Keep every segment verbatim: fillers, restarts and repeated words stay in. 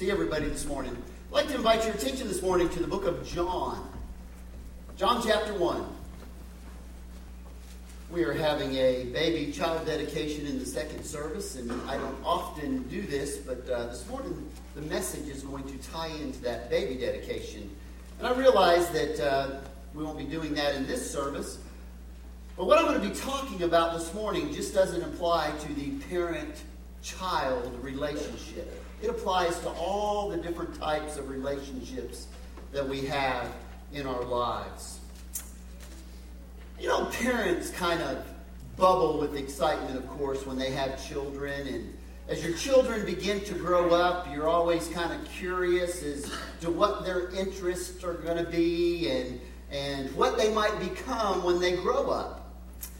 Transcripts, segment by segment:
See everybody this morning. I'd like to invite your attention this morning to the book of John. John chapter one. We are having a baby child dedication in the second service, and I don't often do this, but uh, this morning the message is going to tie into that baby dedication. And I realize that uh, we won't be doing that in this service, but what I'm going to be talking about this morning just doesn't apply to the parent-child relationship. It applies to all the different types of relationships that we have in our lives. You know, parents kind of bubble with excitement, of course, when they have children. And as your children begin to grow up, you're always kind of curious as to what their interests are going to be and, and what they might become when they grow up.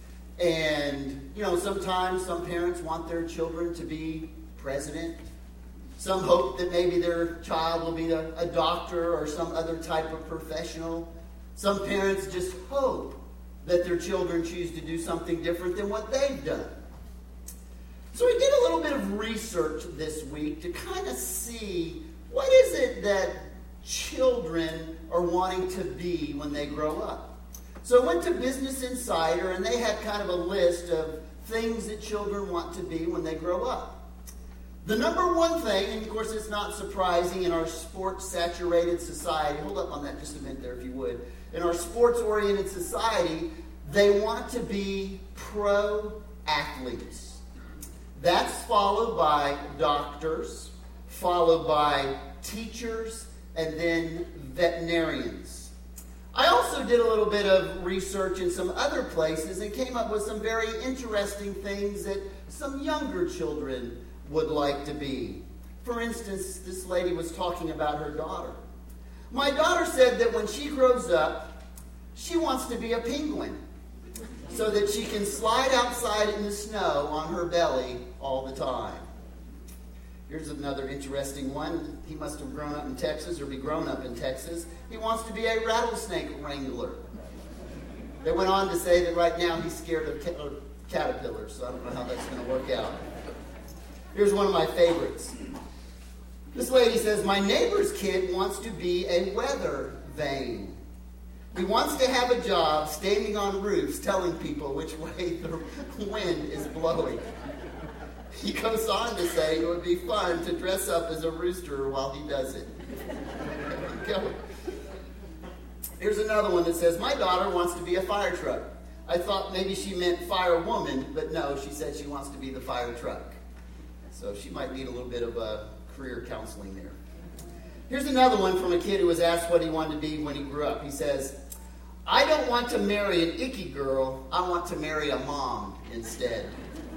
And, you know, sometimes some parents want their children to be president. Some hope that maybe their child will be a, a doctor or some other type of professional. Some parents just hope that their children choose to do something different than what they've done. So we did a little bit of research this week to kind of see what is it that children are wanting to be when they grow up. So I went to Business Insider, and they had kind of a list of things that children want to be when they grow up. The number one thing, and of course it's not surprising in our sports-saturated society, hold up on that just a minute there if you would. In our sports-oriented society, they want to be pro athletes. That's followed by doctors, followed by teachers, and then veterinarians. I also did a little bit of research in some other places and came up with some very interesting things that some younger children would like to be. For instance, this lady was talking about her daughter. My daughter said that when she grows up, she wants to be a penguin so that she can slide outside in the snow on her belly all the time. Here's another interesting one. He must have grown up in Texas or be grown up in Texas. He wants to be a rattlesnake wrangler. They went on to say that right now he's scared of caterpillars, so I don't know how that's going to work out. Here's one of my favorites. This lady says, my neighbor's kid wants to be a weather vane. He wants to have a job standing on roofs telling people which way the wind is blowing. He goes on to say it would be fun to dress up as a rooster while he does it. Here's another one that says, my daughter wants to be a fire truck. I thought maybe she meant firewoman, but no, she said she wants to be the fire truck. So she might need a little bit of uh, career counseling there. Here's another one from a kid who was asked what he wanted to be when he grew up. He says, I don't want to marry an icky girl. I want to marry a mom instead.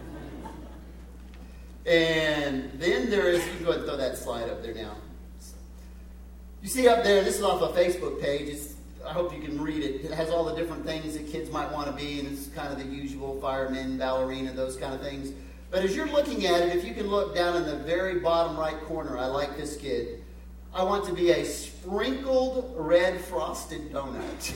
And then there is, you can go ahead and throw that slide up there now. You see up there, this is off a Facebook page. It's, I hope you can read it. It has all the different things that kids might want to be, and it's kind of the usual firemen, ballerina, those kind of things. But as you're looking at it, if you can look down in the very bottom right corner, I like this kid. I want to be a sprinkled red frosted donut.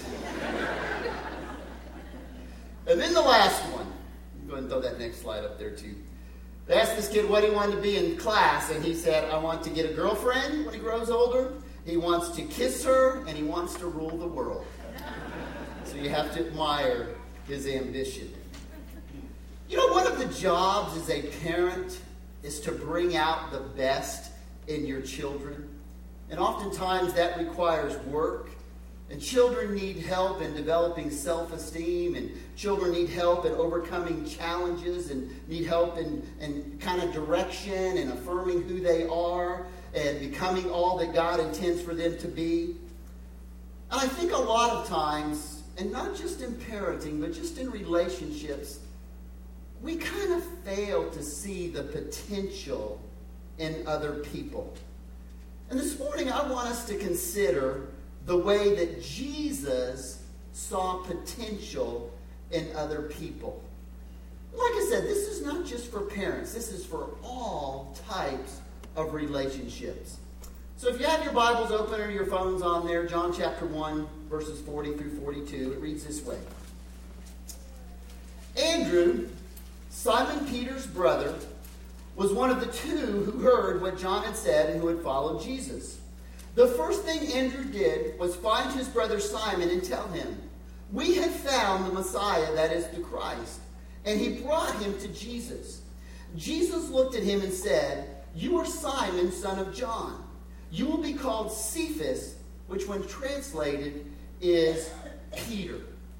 And then the last one. Go ahead and throw that next slide up there too. They asked this kid what he wanted to be in class, and he said, I want to get a girlfriend when he grows older. He wants to kiss her, and he wants to rule the world. So you have to admire his ambition. You know, one of the jobs as a parent is to bring out the best in your children. And oftentimes that requires work. And children need help in developing self-esteem. And children need help in overcoming challenges and need help in, in kind of direction and affirming who they are and becoming all that God intends for them to be. And I think a lot of times, and not just in parenting, but just in relationships, we kind of fail to see the potential in other people. And this morning I want us to consider the way that Jesus saw potential in other people. Like I said, this is not just for parents. This is for all types of relationships. So if you have your Bibles open or your phones on there, John chapter one, verses forty through forty-two, it reads this way. Andrew, Simon Peter's brother, was one of the two who heard what John had said and who had followed Jesus. The first thing Andrew did was find his brother Simon and tell him, "We have found the Messiah, that is the Christ." And he brought him to Jesus. Jesus looked at him and said, "You are Simon, son of John. You will be called Cephas," which when translated is Peter.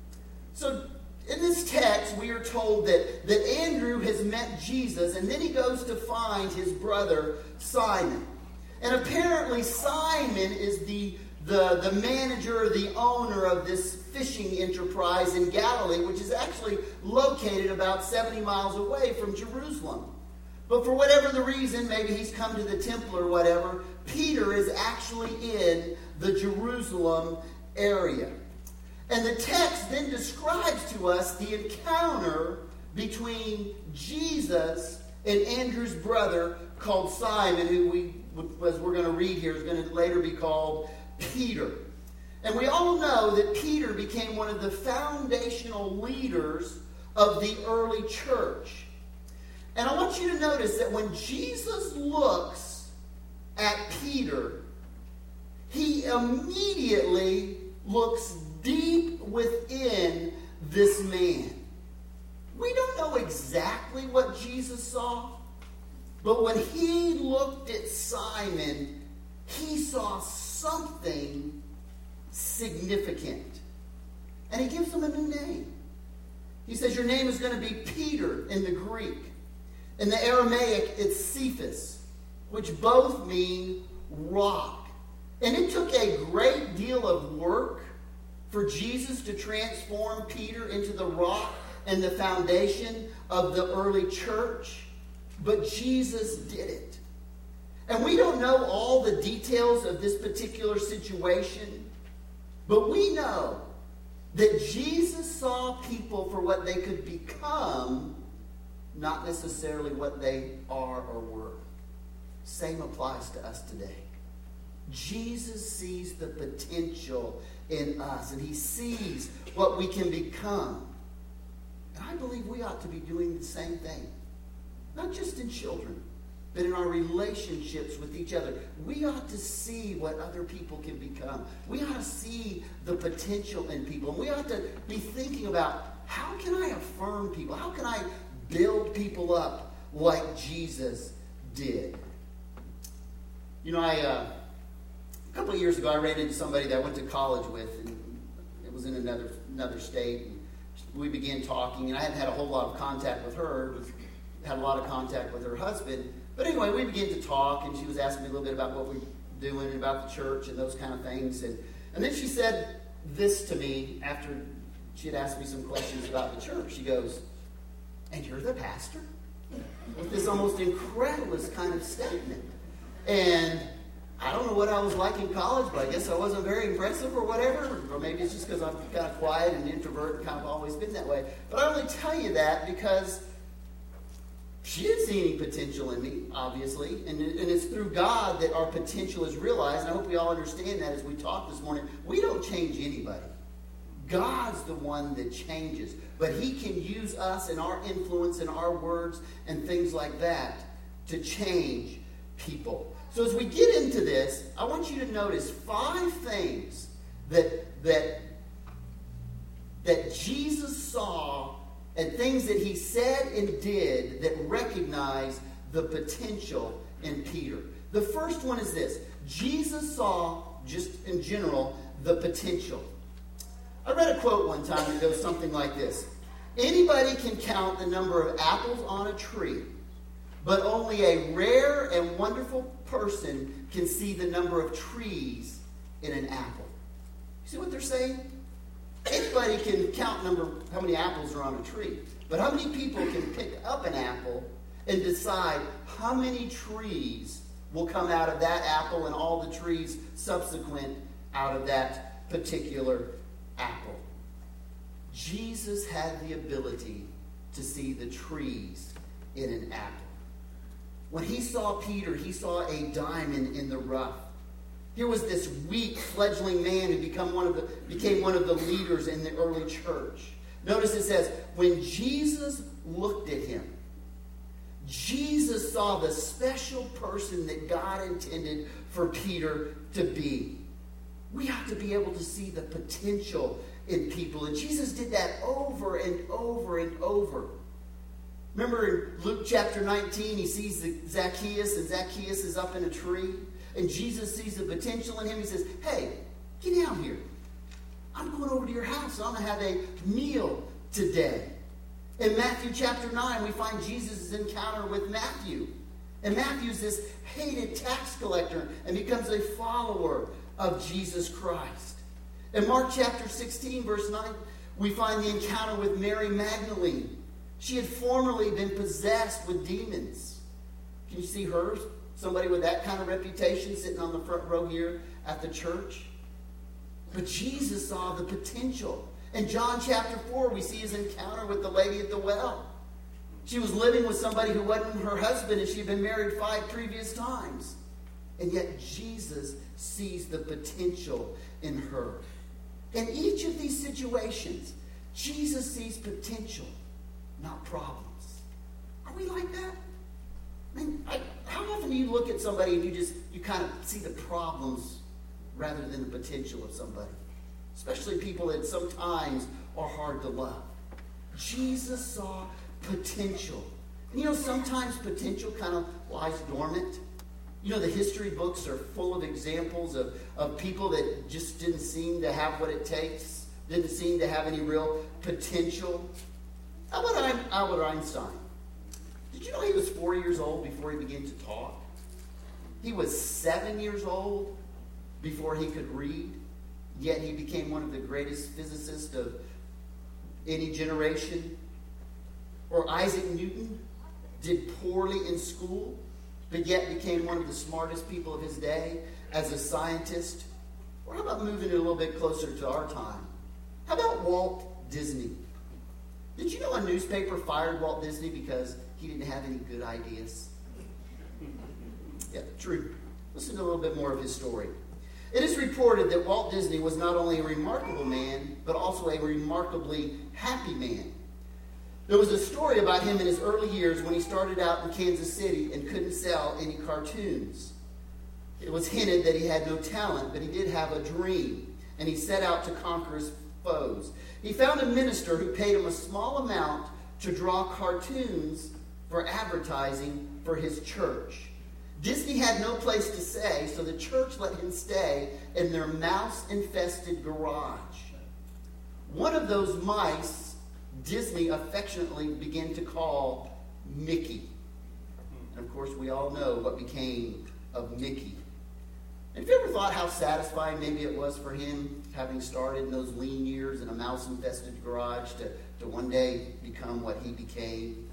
So in this text, we are told that, that Andrew has met Jesus, and then he goes to find his brother Simon. And apparently Simon is the, the, the manager, the owner of this fishing enterprise in Galilee, which is actually located about seventy miles away from Jerusalem. But for whatever the reason, maybe he's come to the temple or whatever, Peter is actually in the Jerusalem area. And the text then describes to us the encounter between Jesus and Andrew's brother called Simon, who we, as we're going to read here, is going to later be called Peter. And we all know that Peter became one of the foundational leaders of the early church. And I want you to notice that when Jesus looks at Peter, he immediately looks deep within this man. We don't know exactly what Jesus saw, but when he looked at Simon, he saw something significant. And he gives him a new name. He says, "Your name is going to be Peter" in the Greek. In the Aramaic, it's Cephas, which both mean rock. And it took a great deal of work for Jesus to transform Peter into the rock and the foundation of the early church. But Jesus did it. And we don't know all the details of this particular situation, but we know that Jesus saw people for what they could become, not necessarily what they are or were. Same applies to us today. Jesus sees the potential in us, and he sees what we can become. And I believe we ought to be doing the same thing. Not just in children, but in our relationships with each other. We ought to see what other people can become. We ought to see the potential in people. And we ought to be thinking about, how can I affirm people? How can I build people up like Jesus did? You know, I uh, a couple of years ago, I ran into somebody that I went to college with, and it was in another another state. And we began talking, and I hadn't had a whole lot of contact with her. Had a lot of contact with her husband. But anyway, we began to talk, and she was asking me a little bit about what we were doing and about the church and those kind of things. And, and then she said this to me after she had asked me some questions about the church. She goes, "And you're the pastor?" With this almost incredulous kind of statement. And I don't know what I was like in college, but I guess I wasn't very impressive or whatever. Or maybe it's just because I'm kind of quiet and introvert and kind of always been that way. But I only tell you that because she didn't see any potential in me, obviously. And, and it's through God that our potential is realized. And I hope we all understand that as we talk this morning. We don't change anybody. God's the one that changes. But he can use us and our influence and our words and things like that to change people. So as we get into this, I want you to notice five things that, that, that Jesus saw and things that he said and did that recognize the potential in Peter. The first one is this. Jesus saw, just in general, the potential. I read a quote one time that goes something like this. "Anybody can count the number of apples on a tree, but only a rare and wonderful person can see the number of trees in an apple." You see what they're saying? Anybody can count number how many apples are on a tree, but how many people can pick up an apple and decide how many trees will come out of that apple and all the trees subsequent out of that particular apple? Jesus had the ability to see the trees in an apple. When he saw Peter, he saw a diamond in the rough. Here was this weak, fledgling man who become one of the, became one of the leaders in the early church. Notice it says, when Jesus looked at him, Jesus saw the special person that God intended for Peter to be. We have to be able to see the potential in people. And Jesus did that over and over and over. Remember in Luke chapter nineteen, he sees Zacchaeus, and Zacchaeus is up in a tree. And Jesus sees the potential in him. He says, hey, get down here. I'm going over to your house. I'm going to have a meal today. In Matthew chapter nine, we find Jesus' encounter with Matthew. And Matthew's this hated tax collector and becomes a follower of Jesus Christ. In Mark chapter sixteen, verse nine, we find the encounter with Mary Magdalene. She had formerly been possessed with demons. Can you see her? Somebody with that kind of reputation sitting on the front row here at the church. But Jesus saw the potential. In John chapter four, we see his encounter with the lady at the well. She was living with somebody who wasn't her husband, and she had been married five previous times. And yet Jesus sees the potential in her. In each of these situations, Jesus sees potential, not problems. Are we like that? I mean, I, how often do you look at somebody and you just, you kind of see the problems rather than the potential of somebody? Especially people that sometimes are hard to love. Jesus saw potential. And you know, sometimes potential kind of lies dormant. You know, the history books are full of examples of, of people that just didn't seem to have what it takes, didn't seem to have any real potential. How about Albert Einstein? Did you know he was four years old before he began to talk? He was seven years old before he could read, yet he became one of the greatest physicists of any generation. Or Isaac Newton did poorly in school, but yet became one of the smartest people of his day as a scientist. Or how about moving it a little bit closer to our time? How about Walt Disney? Did you know a newspaper fired Walt Disney because he didn't have any good ideas? Yeah, true. Listen to a little bit more of his story. It is reported that Walt Disney was not only a remarkable man, but also a remarkably happy man. There was a story about him in his early years when he started out in Kansas City and couldn't sell any cartoons. It was hinted that he had no talent, but he did have a dream, and he set out to conquer his foes. He found a minister who paid him a small amount to draw cartoons for advertising for his church. Disney had no place to stay, so the church let him stay in their mouse-infested garage. One of those mice, Disney affectionately began to call Mickey. And of course, we all know what became of Mickey. Have you ever thought how satisfying maybe it was for him, having started in those lean years in a mouse-infested garage, to, to one day become what he became?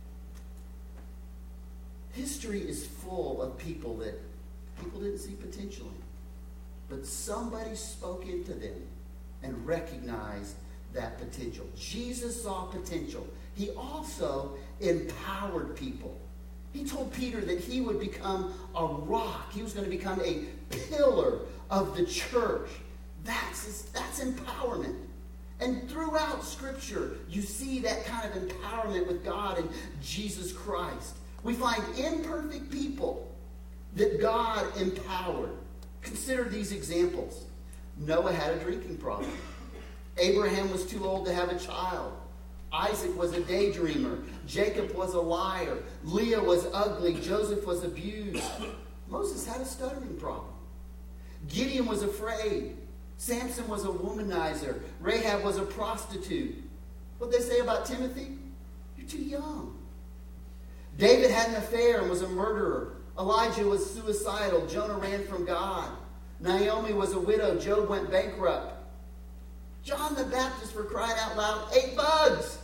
History is full of people that people didn't see potential in. But somebody spoke into them and recognized that potential. Jesus saw potential. He also empowered people. He told Peter that he would become a rock. He was going to become a pillar of the church. That's, that's empowerment. And throughout Scripture, you see that kind of empowerment with God and Jesus Christ. We find imperfect people that God empowered. Consider these examples. Noah had a drinking problem. Abraham was too old to have a child. Isaac was a daydreamer. Jacob was a liar. Leah was ugly. Joseph was abused. Moses had a stuttering problem. Gideon was afraid. Samson was a womanizer. Rahab was a prostitute. What'd they say about Timothy? You're too young. David had an affair and was a murderer. Elijah was suicidal. Jonah ran from God. Naomi was a widow. Job went bankrupt. John the Baptist, for crying out loud, ate bugs.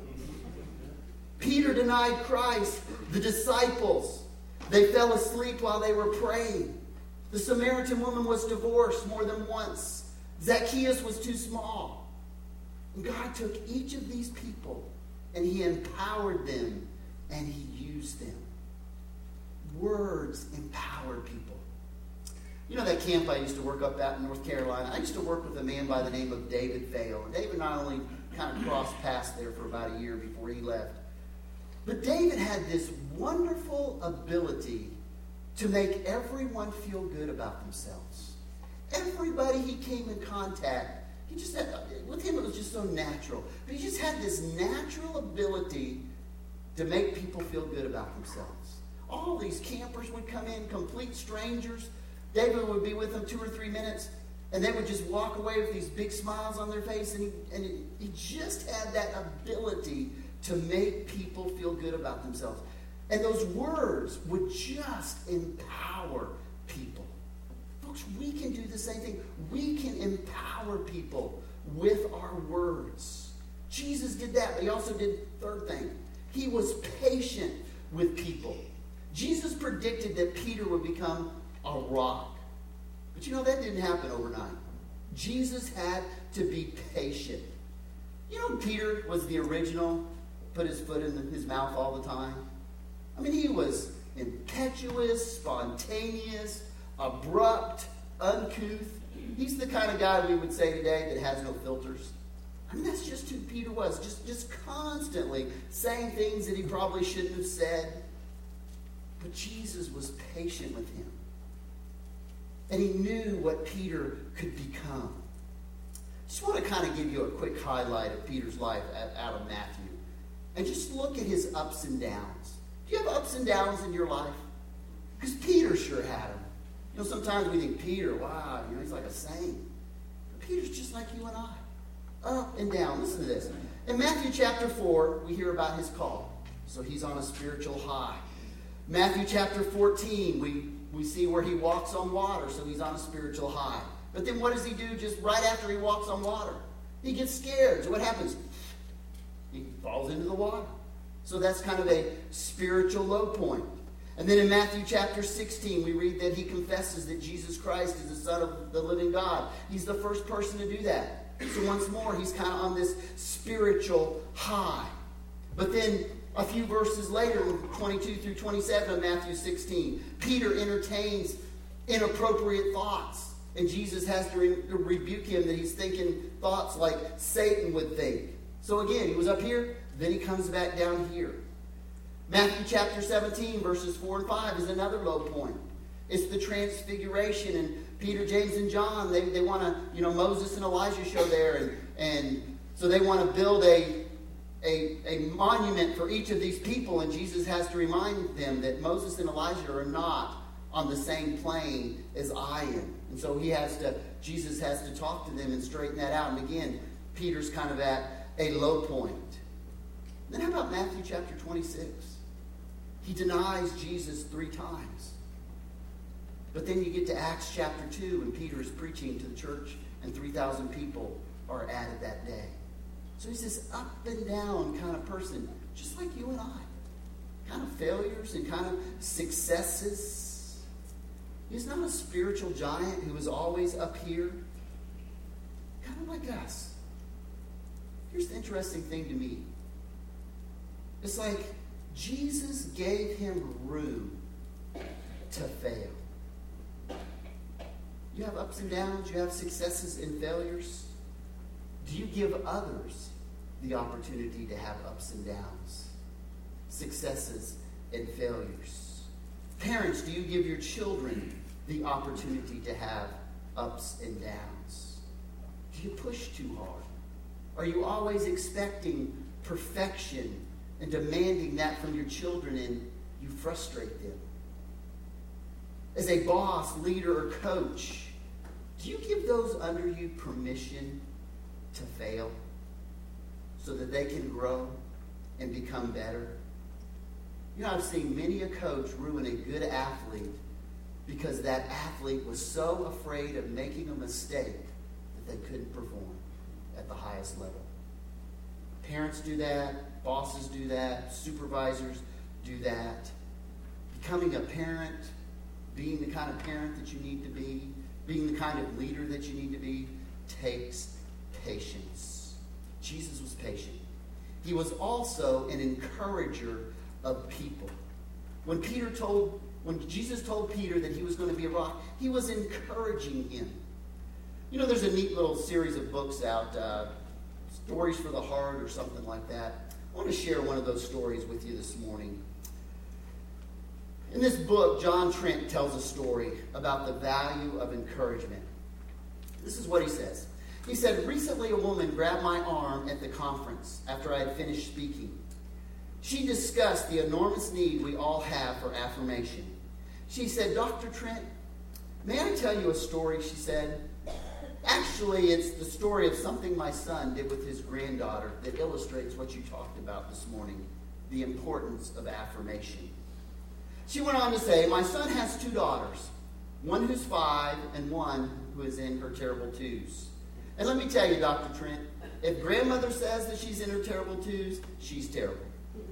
Peter denied Christ. The disciples, they fell asleep while they were praying. The Samaritan woman was divorced more than once. Zacchaeus was too small. And God took each of these people and he empowered them and he used them. Words empower people. You know that camp I used to work up at in North Carolina? I used to work with a man by the name of David Vail. And David not only kind of crossed paths there for about a year before he left. But David had this wonderful ability to make everyone feel good about themselves. Everybody he came in contact, he just had, with him it was just so natural. But he just had this natural ability to make people feel good about themselves. All these campers would come in, complete strangers. David would be with them two or three minutes, and they would just walk away with these big smiles on their face. And he, and he, he just had that ability to make people feel good about themselves. And those words would just empower people. Folks, we can do the same thing. We can empower people with our words. Jesus did that, but he also did the third thing. He was patient with people. Jesus predicted that Peter would become a rock. But you know, that didn't happen overnight. Jesus had to be patient. You know, Peter was the original, put his foot in his mouth all the time. I mean, he was impetuous, spontaneous, abrupt, uncouth. He's the kind of guy we would say today that has no filters. I mean, that's just who Peter was. Just, just constantly saying things that he probably shouldn't have said. But Jesus was patient with him. And he knew what Peter could become. Just want to kind of give you a quick highlight of Peter's life out of Matthew. And just look at his ups and downs. Do you have ups and downs in your life? Because Peter sure had them. You know, sometimes we think, Peter, wow, you know, he's like a saint. But Peter's just like you and I. Up and down. Listen to this. In Matthew chapter four, we hear about his call. So he's on a spiritual high. Matthew chapter fourteen, we, we see where he walks on water. So he's on a spiritual high. But then what does he do just right after he walks on water? He gets scared. So what happens? He falls into the water. So that's kind of a spiritual low point. And then in Matthew chapter sixteen, we read that he confesses that Jesus Christ is the Son of the living God. He's the first person to do that. So once more, he's kind of on this spiritual high. But then a few verses later, twenty-two through twenty-seven of Matthew sixteen, Peter entertains inappropriate thoughts. And Jesus has to re- rebuke him that he's thinking thoughts like Satan would think. So again, he was up here, then he comes back down here. Matthew chapter seventeen, verses four and five is another low point. It's the transfiguration, and Peter, James, and John, they, they want to, you know, Moses and Elijah show there, and, and so they want to build a, a, a monument for each of these people, and Jesus has to remind them that Moses and Elijah are not on the same plane as I am. And so he has to, Jesus has to talk to them and straighten that out. And again, Peter's kind of at a low point. Then how about Matthew chapter twenty-six? He denies Jesus three times. But then you get to Acts chapter two, and Peter is preaching to the church, and three thousand people are added that day. So he's this up and down kind of person, just like you and I. Kind of failures and kind of successes. He's not a spiritual giant who is always up here. Kind of like us. Here's the interesting thing to me. It's like Jesus gave him room to fail. You have ups and downs. You have successes and failures. Do you give others the opportunity to have ups and downs, successes and failures? Parents, do you give your children the opportunity to have ups and downs? Do you push too hard? Are you always expecting perfection and demanding that from your children, and you frustrate them? As a boss, leader, or coach, do you give those under you permission to fail so that they can grow and become better? You know, I've seen many a coach ruin a good athlete because that athlete was so afraid of making a mistake that they couldn't perform at the highest level. Parents do that. Bosses do that. Supervisors do that. Becoming a parent, being the kind of parent that you need to be, being the kind of leader that you need to be, takes patience. Jesus was patient. He was also an encourager of people. When Peter told, when Jesus told Peter that he was going to be a rock, he was encouraging him. You know, there's a neat little series of books out, uh, Stories for the Heart or something like that. I want to share one of those stories with you this morning. In this book, John Trent tells a story about the value of encouragement. This is what he says. He said, "Recently a woman grabbed my arm at the conference after I had finished speaking. She discussed the enormous need we all have for affirmation. She said, 'Doctor Trent, may I tell you a story?' she said. 'Actually, it's the story of something my son did with his granddaughter that illustrates what you talked about this morning, the importance of affirmation.' She went on to say, 'My son has two daughters, one who's five and one who is in her terrible twos. And let me tell you, Doctor Trent, if grandmother says that she's in her terrible twos, she's terrible.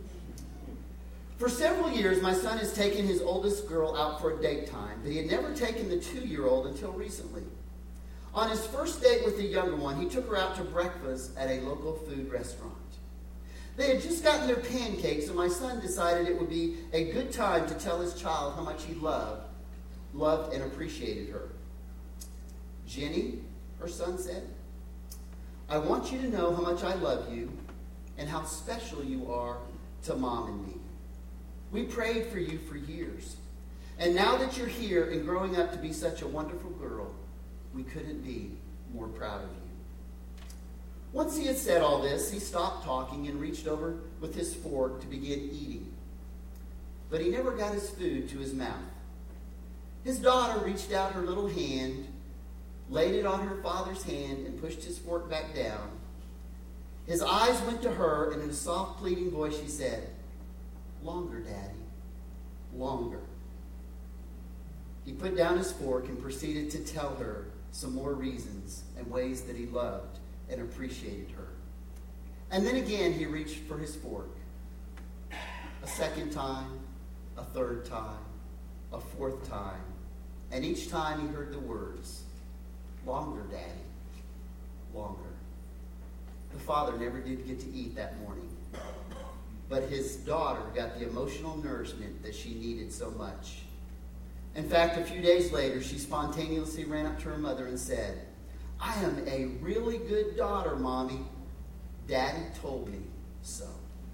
For several years, my son has taken his oldest girl out for a date time, but he had never taken the two-year-old until recently. On his first date with the younger one, he took her out to breakfast at a local food restaurant. They had just gotten their pancakes, and my son decided it would be a good time to tell his child how much he loved, loved and appreciated her. 'Jenny,' her son said, 'I want you to know how much I love you and how special you are to Mom and me. We prayed for you for years. And now that you're here and growing up to be such a wonderful girl, we couldn't be more proud of you.' Once he had said all this, he stopped talking and reached over with his fork to begin eating. But he never got his food to his mouth. His daughter reached out her little hand, laid it on her father's hand, and pushed his fork back down. His eyes went to her, and in a soft, pleading voice, she said, 'Longer, Daddy, longer.' He put down his fork and proceeded to tell her some more reasons and ways that he loved and appreciated her. And then again he reached for his fork. A second time, a third time, a fourth time, and each time he heard the words, 'Longer, Daddy, longer.' The father never did get to eat that morning, but his daughter got the emotional nourishment that she needed so much. In fact, a few days later, she spontaneously ran up to her mother and said, 'I am a really good daughter, Mommy. Daddy told me so.'"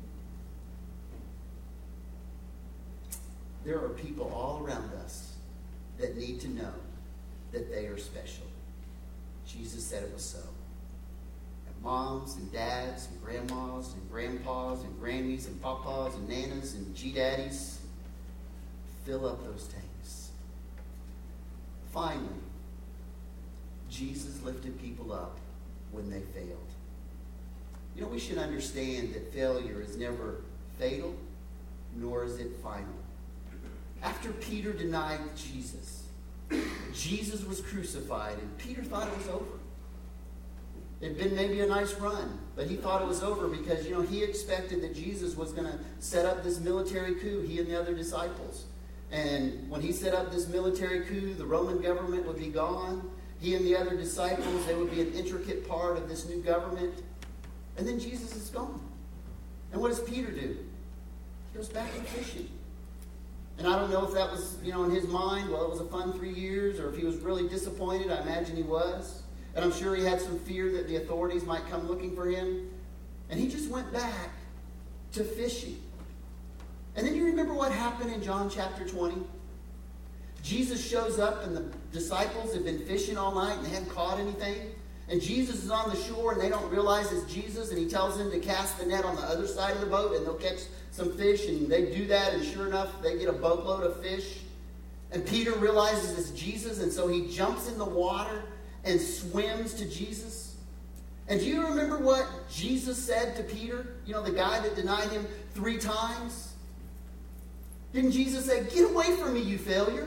There are people all around us that need to know that they are special. Jesus said it was so. And moms and dads and grandmas and grandpas and grannies and papas and nanas and G-daddies, fill up those tanks. Finally, Jesus lifted people up when they failed. You know, we should understand that failure is never fatal, nor is it final. After Peter denied Jesus, Jesus was crucified, and Peter thought it was over. It had been maybe a nice run, but he thought it was over because, you know, he expected that Jesus was going to set up this military coup, he and the other disciples. And when he set up this military coup, the Roman government would be gone. He and the other disciples, they would be an intricate part of this new government. And then Jesus is gone. And what does Peter do? He goes back to fishing. And I don't know if that was, you know, in his mind, well, it was a fun three years, or if he was really disappointed. I imagine he was. And I'm sure he had some fear that the authorities might come looking for him. And he just went back to fishing. And then you remember what happened in John chapter twenty? Jesus shows up and the disciples have been fishing all night and they hadn't caught anything. And Jesus is on the shore and they don't realize it's Jesus, and he tells them to cast the net on the other side of the boat and they'll catch some fish, and they do that, and sure enough, they get a boatload of fish. And Peter realizes it's Jesus, and so he jumps in the water and swims to Jesus. And do you remember what Jesus said to Peter? You know, the guy that denied him three times? Didn't Jesus say, "Get away from me, you failure.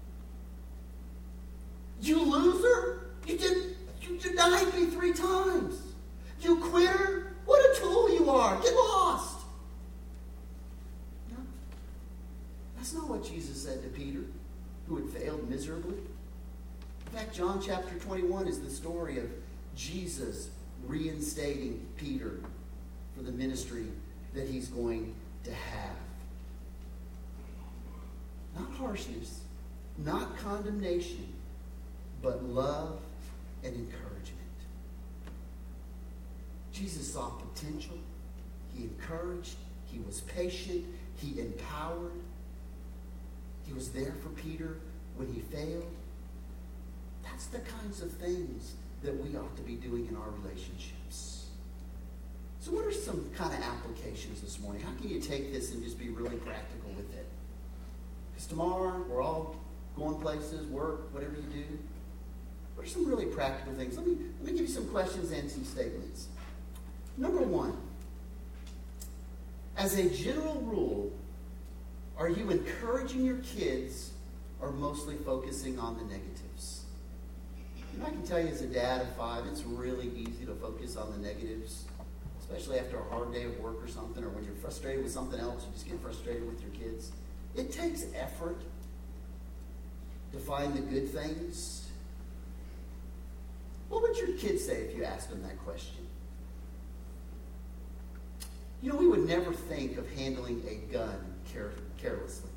You loser. You did, you denied me three times. You quitter. What a tool you are. Get lost." No. That's not what Jesus said to Peter, who had failed miserably. In fact, John chapter twenty-one is the story of Jesus reinstating Peter for the ministry that he's going to have. Not harshness, not condemnation, but love and encouragement. Jesus saw potential. he encouraged, he was patient, he empowered. He was there for Peter when he failed. That's the kinds of things that we ought to be doing in our relationships. So what are some kind of applications this morning? How can you take this and just be really practical with it? Because tomorrow we're all going places, work, whatever you do. What are some really practical things? Let me, let me give you some questions and some statements. Number one, as a general rule, are you encouraging your kids or mostly focusing on the negatives? And I can tell you as a dad of five, it's really easy to focus on the negatives, especially after a hard day of work or something, or when you're frustrated with something else, you just get frustrated with your kids. It takes effort to find the good things. What would your kids say if you asked them that question? You know, we would never think of handling a gun care- carelessly.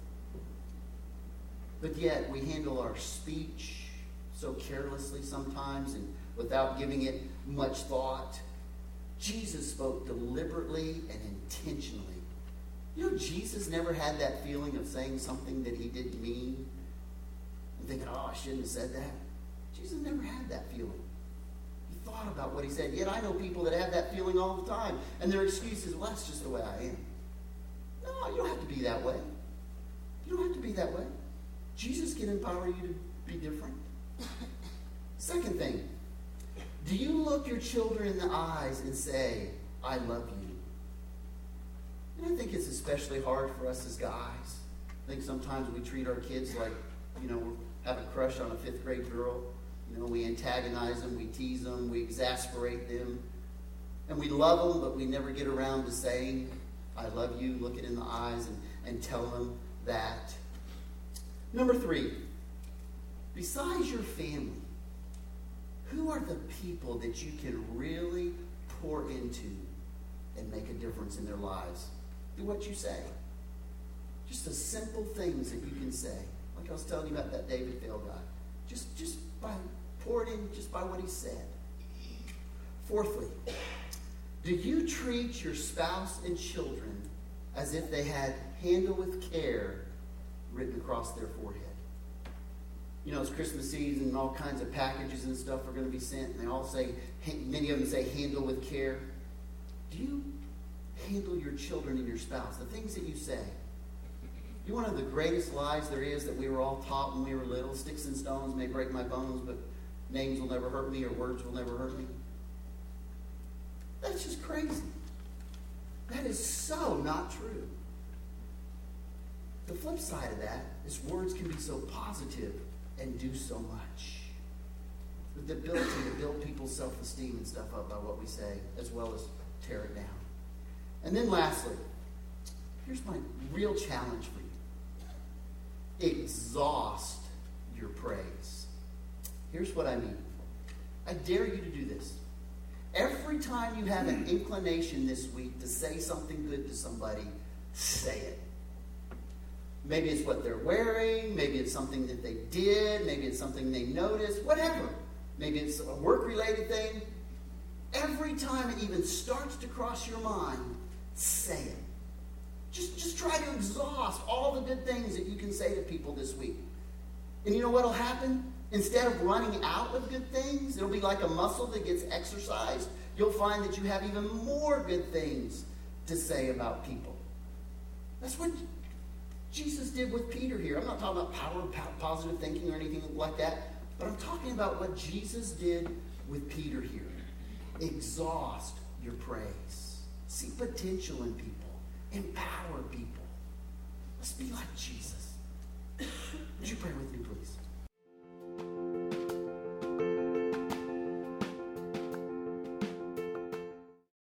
But yet, we handle our speech so carelessly sometimes and without giving it much thought. Jesus spoke deliberately and intentionally. You know, Jesus never had that feeling of saying something that he didn't mean and thinking, oh, I shouldn't have said that. Jesus never had that feeling. He thought about what he said. Yet I know people that have that feeling all the time, and their excuse is, well, that's just the way I am. No, you don't have to be that way. You don't have to be that way. Jesus can empower you to be different. Second thing, do you look your children in the eyes and say, I love you? And I think it's especially hard for us as guys. I think sometimes we treat our kids like, you know, we have a crush on a fifth grade girl. You know, we antagonize them, we tease them, we exasperate them. And we love them, but we never get around to saying, I love you, look it in the eyes and, and tell them that. Number three, besides your family, who are the people that you can really pour into and make a difference in their lives? Do what you say. Just the simple things that you can say. Like I was telling you about that David Fail guy. Just, just by pour it in just by what he said. Fourthly, do you treat your spouse and children as if they had handle with care written across their forehead? You know, it's Christmas season and all kinds of packages and stuff are going to be sent, and they all say, many of them say, handle with care. Do you handle your children and your spouse, the things that you say? You know, one of the greatest lies there is that we were all taught when we were little, sticks and stones may break my bones, but names will never hurt me or words will never hurt me. That's just crazy. That is so not true. The flip side of that is words can be so positive and do so much. With the ability to build people's self-esteem and stuff up by what we say, as well as tear it down. And then lastly, here's my real challenge for you. Exhaust your praise. Here's what I mean. I dare you to do this. Every time you have an inclination this week to say something good to somebody, say it. Maybe it's what they're wearing. Maybe it's something that they did. Maybe it's something they noticed. Whatever. Maybe it's a work-related thing. Every time it even starts to cross your mind, say it. Just, just try to exhaust all the good things that you can say to people this week. And you know what will happen? Instead of running out of good things, it'll be like a muscle that gets exercised. You'll find that you have even more good things to say about people. That's what Jesus did with Peter here. I'm not talking about power, positive thinking or anything like that, but I'm talking about what Jesus did with Peter here. Exhaust your praise. See potential in people. Empower people. Let's be like Jesus. Would you pray with me, please?